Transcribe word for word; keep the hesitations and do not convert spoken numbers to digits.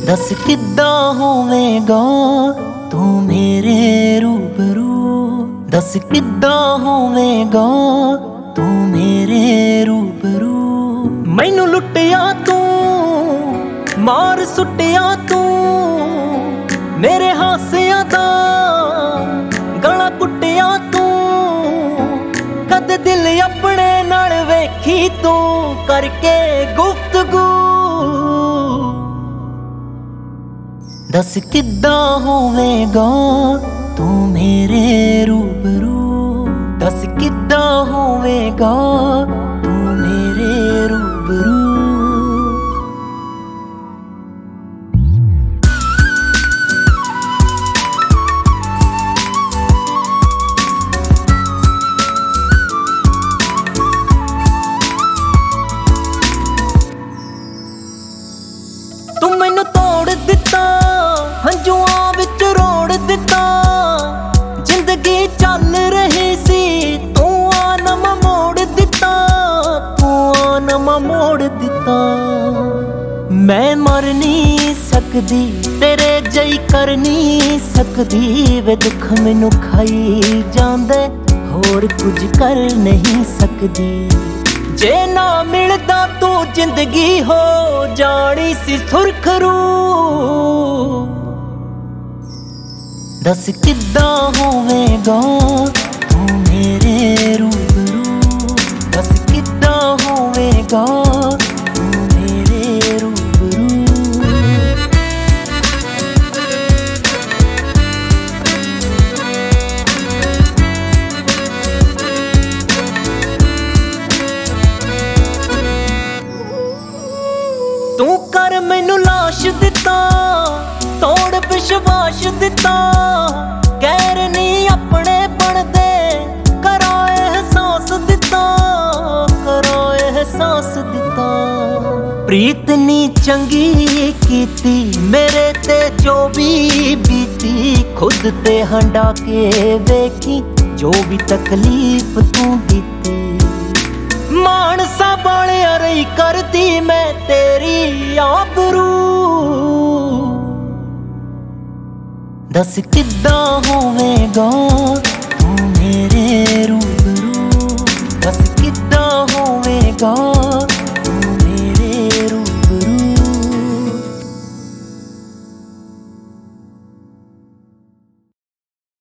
दस किद्दां होवेगा तू मेरे रूबरू, दस किद्दां होवेगा तू मेरे रूबरू। मैनू लुटिया तू मार सुटिया तू, मेरे हासियां दा गला कुटिया तू, कद दिल अपने नाल वेखी तू करके गुफ्तगू। दस किद्दां होवेगा तू मेरे रूबरू, दस किद्दां होवेगा तू मेरे रूबरू। तू मैनू तोड़ दिता, हंजुआं विच रोड़ दिता, जिंदगी चल रही सी तू आनम मोड़ दिता, तू आनम मोड़ दिता। मैं मर नहीं सकदी तेरे जई कर नहीं सकदी, वे दुख मैनू खाई जांदे होर कुछ कर नहीं सकदी। जे ना मिलदा तू जिंदगी हो जानी सी सुरखरू। दस किद्दां होवेगा तू मेरे रूबरू, दस किद्दां होवेगा तू मेरे रूबरू। तू कर मैनू लाश दिता, तोड़ विश्वास दिता, गैर नहीं अपने बनदे करो एहसास दिता, करो एहसास दिता। प्रीत नी चंगी कीती मेरे ते जो भी बीती, खुद ते हंडा के वेखी जो भी तकलीफ तू दीती। मानसा वाले रही करती मैं तेरी आबरू। दस किद्दां होवेगा तू मेरे रूबरू, दस किद्दां होवेगा